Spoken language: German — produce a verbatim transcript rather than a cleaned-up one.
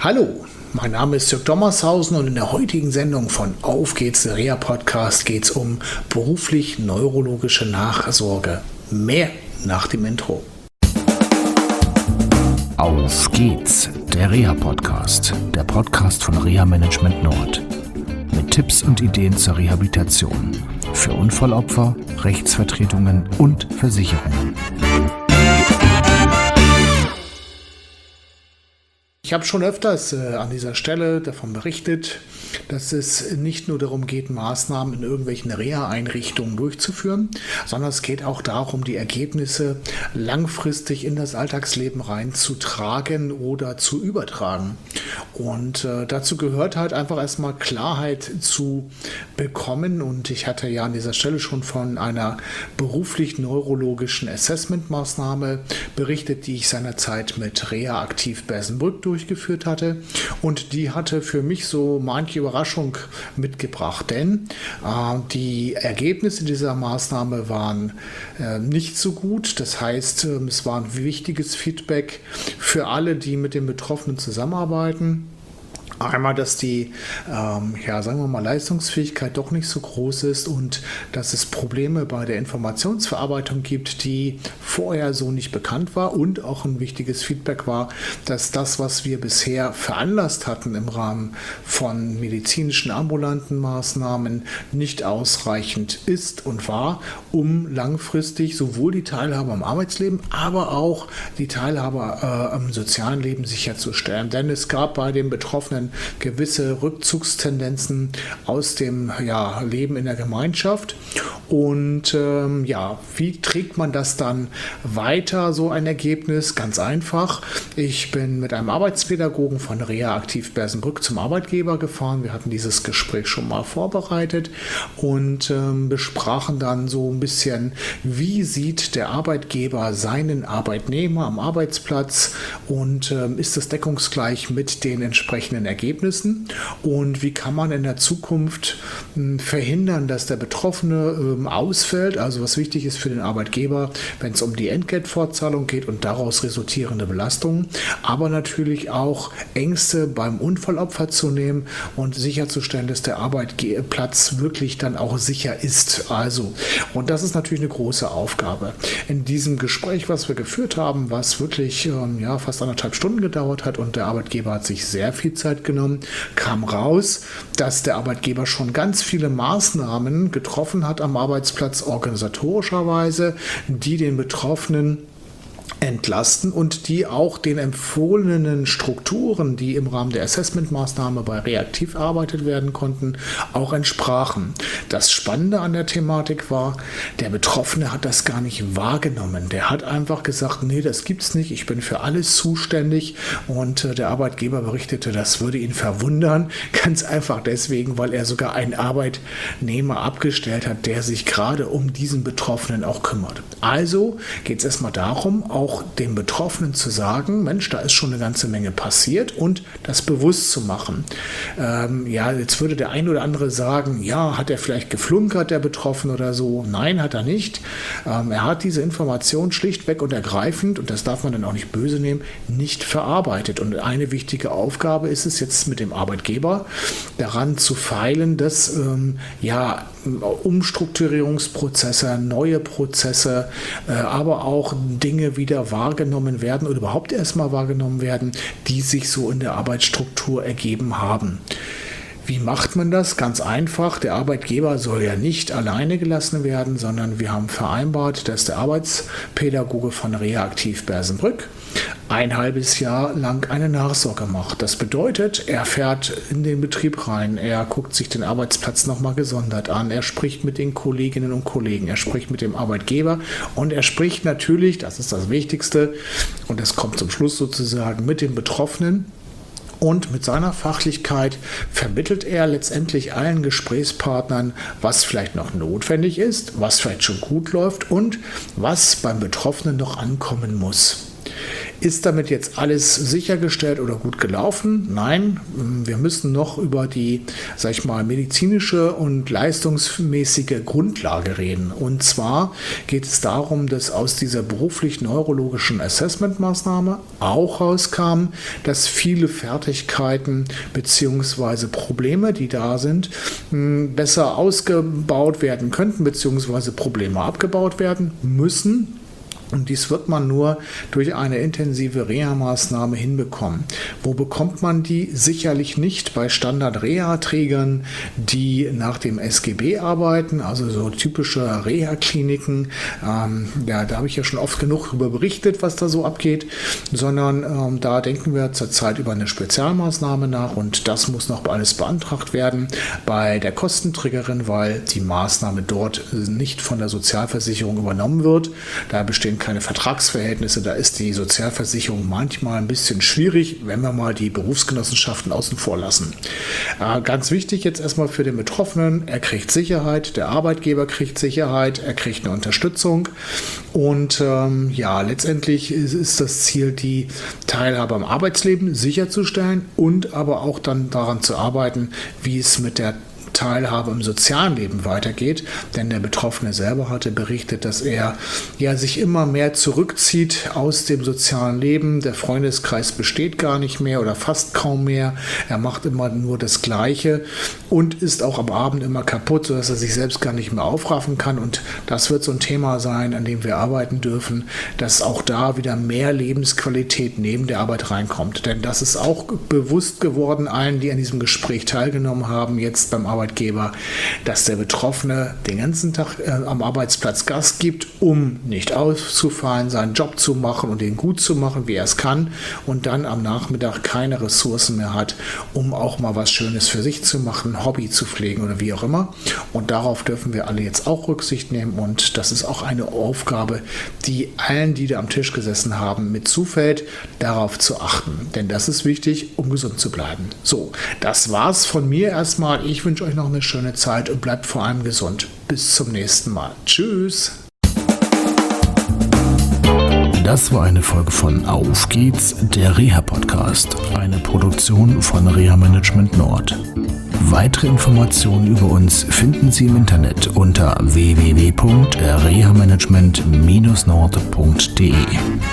Hallo, mein Name ist Jörg Dommershausen und in der heutigen Sendung von Auf geht's, der Reha-Podcast, geht es um beruflich-neurologische Nachsorge. Mehr nach dem Intro. Auf geht's, der Reha-Podcast, der Podcast von Reha Management Nord. Mit Tipps und Ideen zur Rehabilitation für Unfallopfer, Rechtsvertretungen und Versicherungen. Ich habe schon öfters äh, an dieser Stelle davon berichtet, dass es nicht nur darum geht, Maßnahmen in irgendwelchen Reha-Einrichtungen durchzuführen, sondern es geht auch darum, die Ergebnisse langfristig in das Alltagsleben reinzutragen oder zu übertragen. Und äh, dazu gehört halt einfach erstmal Klarheit zu bekommen. Und ich hatte ja an dieser Stelle schon von einer beruflich-neurologischen Assessment-Maßnahme berichtet, die ich seinerzeit mit Reha Aktiv Bersenbrück durchgeführt hatte. Und die hatte für mich so manche Überraschung mitgebracht, denn äh, die Ergebnisse dieser Maßnahme waren äh, nicht so gut. Das heißt, äh, es war ein wichtiges Feedback für alle, die mit den Betroffenen zusammenarbeiten. Einmal, dass die, ähm, ja, sagen wir mal, Leistungsfähigkeit doch nicht so groß ist und dass es Probleme bei der Informationsverarbeitung gibt, die vorher so nicht bekannt war, und auch ein wichtiges Feedback war, dass das, was wir bisher veranlasst hatten im Rahmen von medizinischen ambulanten Maßnahmen, nicht ausreichend ist und war, um langfristig sowohl die Teilhabe am Arbeitsleben, aber auch die Teilhabe äh, am sozialen Leben sicherzustellen. Denn es gab bei den Betroffenen gewisse Rückzugstendenzen aus dem ja, Leben in der Gemeinschaft. Und ähm, ja, wie trägt man das dann weiter, so ein Ergebnis? Ganz einfach. Ich bin mit einem Arbeitspädagogen von Reha Aktiv Bersenbrück zum Arbeitgeber gefahren. Wir hatten dieses Gespräch schon mal vorbereitet und ähm, besprachen dann so ein bisschen, wie sieht der Arbeitgeber seinen Arbeitnehmer am Arbeitsplatz und ähm, ist das deckungsgleich mit den entsprechenden Ergebnissen, und wie kann man in der Zukunft mh, verhindern, dass der Betroffene ähm, ausfällt, also was wichtig ist für den Arbeitgeber, wenn es um die Entgeltfortzahlung geht und daraus resultierende Belastungen, aber natürlich auch Ängste beim Unfallopfer zu nehmen und sicherzustellen, dass der Arbeitsplatz wirklich dann auch sicher ist. Also, und das ist natürlich eine große Aufgabe. In diesem Gespräch, was wir geführt haben, was wirklich ähm, ja, fast anderthalb Stunden gedauert hat und der Arbeitgeber hat sich sehr viel Zeit genommen, kam raus, dass der Arbeitgeber schon ganz viele Maßnahmen getroffen hat am Arbeitsplatz organisatorischerweise, die den Betroffenen entlasten und die auch den empfohlenen Strukturen, die im Rahmen der Assessment-Maßnahme bei Reaktiv erarbeitet werden konnten, auch entsprachen. Das Spannende an der Thematik war, der Betroffene hat das gar nicht wahrgenommen. Der hat einfach gesagt, nee, das gibt's nicht, ich bin für alles zuständig, und äh, der Arbeitgeber berichtete, das würde ihn verwundern, ganz einfach deswegen, weil er sogar einen Arbeitnehmer abgestellt hat, der sich gerade um diesen Betroffenen auch kümmert. Also geht es erstmal darum, auch den Betroffenen zu sagen, Mensch, da ist schon eine ganze Menge passiert, und das bewusst zu machen. Ähm, ja, jetzt würde der ein oder andere sagen, ja, hat er vielleicht geflunkert, der Betroffene oder so? Nein, hat er nicht. Ähm, er hat diese Information schlichtweg und ergreifend, und das darf man dann auch nicht böse nehmen, nicht verarbeitet. Und eine wichtige Aufgabe ist es jetzt mit dem Arbeitgeber, daran zu feilen, dass ähm, ja, Umstrukturierungsprozesse, neue Prozesse, äh, aber auch Dinge wieder wahrgenommen werden oder überhaupt erstmal wahrgenommen werden, die sich so in der Arbeitsstruktur ergeben haben. Wie macht man das? Ganz einfach. Der Arbeitgeber soll ja nicht alleine gelassen werden, sondern wir haben vereinbart, dass der Arbeitspädagoge von Reha Aktiv Bersenbrück ein halbes Jahr lang eine Nachsorge macht. Das bedeutet, er fährt in den Betrieb rein, er guckt sich den Arbeitsplatz nochmal gesondert an, er spricht mit den Kolleginnen und Kollegen, er spricht mit dem Arbeitgeber, und er spricht natürlich, das ist das Wichtigste, und das kommt zum Schluss sozusagen, mit den Betroffenen. Und mit seiner Fachlichkeit vermittelt er letztendlich allen Gesprächspartnern, was vielleicht noch notwendig ist, was vielleicht schon gut läuft und was beim Betroffenen noch ankommen muss. Ist damit jetzt alles sichergestellt oder gut gelaufen? Nein, wir müssen noch über die, sag ich mal, medizinische und leistungsmäßige Grundlage reden. Und zwar geht es darum, dass aus dieser beruflich-neurologischen Assessment-Maßnahme auch rauskam, dass viele Fertigkeiten bzw. Probleme, die da sind, besser ausgebaut werden könnten bzw. Probleme abgebaut werden müssen. Und dies wird man nur durch eine intensive Reha-Maßnahme hinbekommen. Wo bekommt man die? Sicherlich nicht bei Standard-Reha-Trägern, die nach dem S G B arbeiten, also so typische Reha-Kliniken. Ähm, ja, da habe ich ja schon oft genug darüber berichtet, was da so abgeht, sondern ähm, da denken wir zurzeit über eine Spezialmaßnahme nach und das muss noch alles beantragt werden bei der Kostenträgerin, weil die Maßnahme dort nicht von der Sozialversicherung übernommen wird. Da bestehen keine Vertragsverhältnisse, da ist die Sozialversicherung manchmal ein bisschen schwierig, wenn wir mal die Berufsgenossenschaften außen vor lassen. Äh, ganz wichtig jetzt erstmal für den Betroffenen, er kriegt Sicherheit, der Arbeitgeber kriegt Sicherheit, er kriegt eine Unterstützung und ähm, ja, letztendlich ist, ist das Ziel, die Teilhabe am Arbeitsleben sicherzustellen und aber auch dann daran zu arbeiten, wie es mit der Teilhabe im sozialen Leben weitergeht, denn der Betroffene selber hatte berichtet, dass er ja sich immer mehr zurückzieht aus dem sozialen Leben. Der Freundeskreis besteht gar nicht mehr oder fast kaum mehr. Er macht immer nur das Gleiche und ist auch am Abend immer kaputt, sodass er sich selbst gar nicht mehr aufraffen kann. Und das wird so ein Thema sein, an dem wir arbeiten dürfen, dass auch da wieder mehr Lebensqualität neben der Arbeit reinkommt. Denn das ist auch bewusst geworden allen, die an diesem Gespräch teilgenommen haben, jetzt beim Arbeitgeber. Arbeitgeber, dass der Betroffene den ganzen Tag äh, am Arbeitsplatz Gas gibt, um nicht auszufallen, seinen Job zu machen und den gut zu machen, wie er es kann und dann am Nachmittag keine Ressourcen mehr hat, um auch mal was Schönes für sich zu machen, Hobby zu pflegen oder wie auch immer. Und darauf dürfen wir alle jetzt auch Rücksicht nehmen und das ist auch eine Aufgabe, die allen, die da am Tisch gesessen haben, mit zufällt, darauf zu achten. Denn das ist wichtig, um gesund zu bleiben. So, das war's von mir erstmal. Ich wünsche euch noch eine schöne Zeit und bleibt vor allem gesund. Bis zum nächsten Mal. Tschüss. Das war eine Folge von Auf geht's, der Reha-Podcast, eine Produktion von Reha Management Nord. Weitere Informationen über uns finden Sie im Internet unter w w w punkt reha management Bindestrich nord punkt d e.